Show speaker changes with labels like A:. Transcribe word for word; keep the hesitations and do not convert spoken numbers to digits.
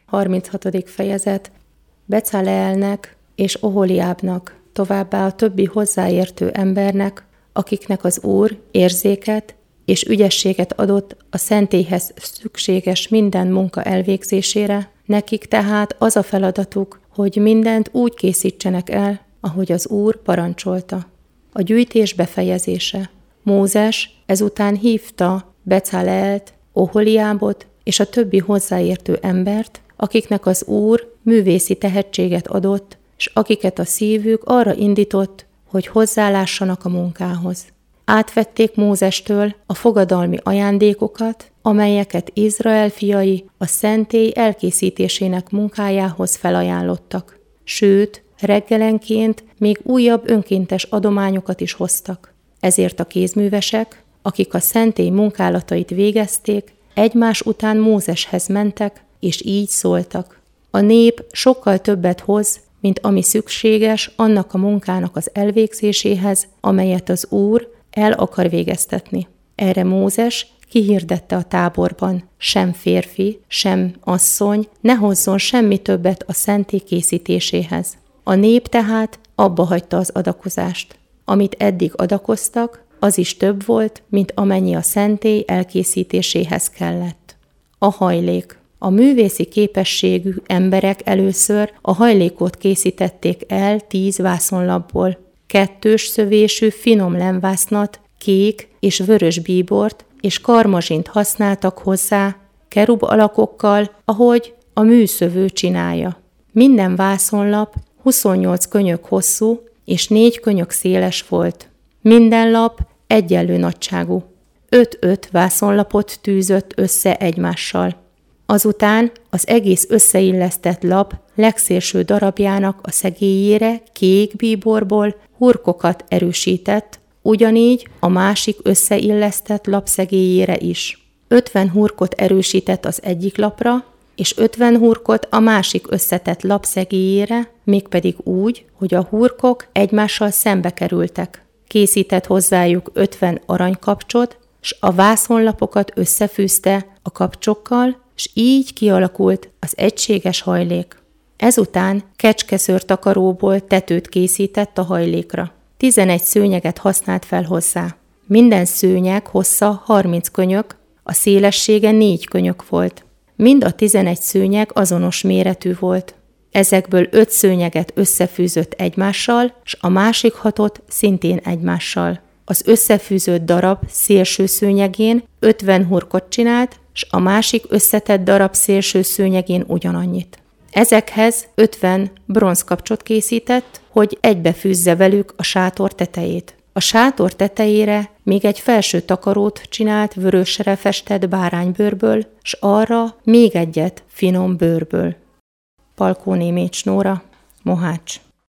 A: harminchatodik fejezet. Becaleelnek és Oholiábnak, továbbá a többi hozzáértő embernek, akiknek az Úr érzéket és ügyességet adott a szentélyhez szükséges minden munka elvégzésére, nekik tehát az a feladatuk, hogy mindent úgy készítsenek el, ahogy az Úr parancsolta. A gyűjtés befejezése. Mózes ezután hívta Becaleelt, Oholiábot és a többi hozzáértő embert, akiknek az Úr művészi tehetséget adott, és akiket a szívük arra indított, hogy hozzálássanak a munkához. Átvették Mózestől a fogadalmi ajándékokat, amelyeket Izrael fiai a szentély elkészítésének munkájához felajánlottak. Sőt, reggelenként még újabb önkéntes adományokat is hoztak. Ezért a kézművesek, akik a szentély munkálatait végezték, egymás után Mózeshez mentek, és így szóltak. A nép sokkal többet hoz, mint ami szükséges annak a munkának az elvégzéséhez, amelyet az Úr el akar végeztetni. Erre Mózes kihirdette a táborban, sem férfi, sem asszony ne hozzon semmi többet a szentély készítéséhez. A nép tehát abba hagyta az adakozást. Amit eddig adakoztak, az is több volt, mint amennyi a szentély elkészítéséhez kellett. A hajlék. A művészi képességű emberek először a hajlékot készítették el tíz vászonlapból. Kettős szövésű finom lemvásznat, kék és vörös bíbort és karmazsint használtak hozzá, kerub alakokkal, ahogy a műszövő csinálja. Minden vászonlap huszonnyolc könyök hosszú és négy könyök széles volt. Minden lap egyenlő nagyságú. Öt-öt vászonlapot tűzött össze egymással. Azután az egész összeillesztett lap legszélső darabjának a szegélyére kék bíborból hurkokat erősített, ugyanígy a másik összeillesztett lap szegélyére is. Ötven hurkot erősített az egyik lapra, és ötven hurkot a másik összetett lap szegélyére, mégpedig úgy, hogy a hurkok egymással szembe kerültek. Készített hozzájuk ötven aranykapcsot, s a vászonlapokat összefűzte a kapcsokkal, s így kialakult az egységes hajlék. Ezután kecskeszőrtakaróból tetőt készített a hajlékra. Tizenegy szőnyeget használt fel hozzá. Minden szőnyeg hossza harminc könyök, a szélessége négy könyök volt. Mind a tizenegy szőnyeg azonos méretű volt. Ezekből öt szőnyeget összefűzött egymással, s a másik hatot szintén egymással. Az összefűzött darab szélső szőnyegén ötven hurkot csinált, s a másik összetett darab szélső szőnyegén ugyanannyit. Ezekhez ötven bronzkapcsot készített, hogy egybefűzze velük a sátor tetejét. A sátor tetejére még egy felső takarót csinált vörösre festett báránybőrből, s arra még egyet finom bőrből. Palkó Németh Nóra, Mohács.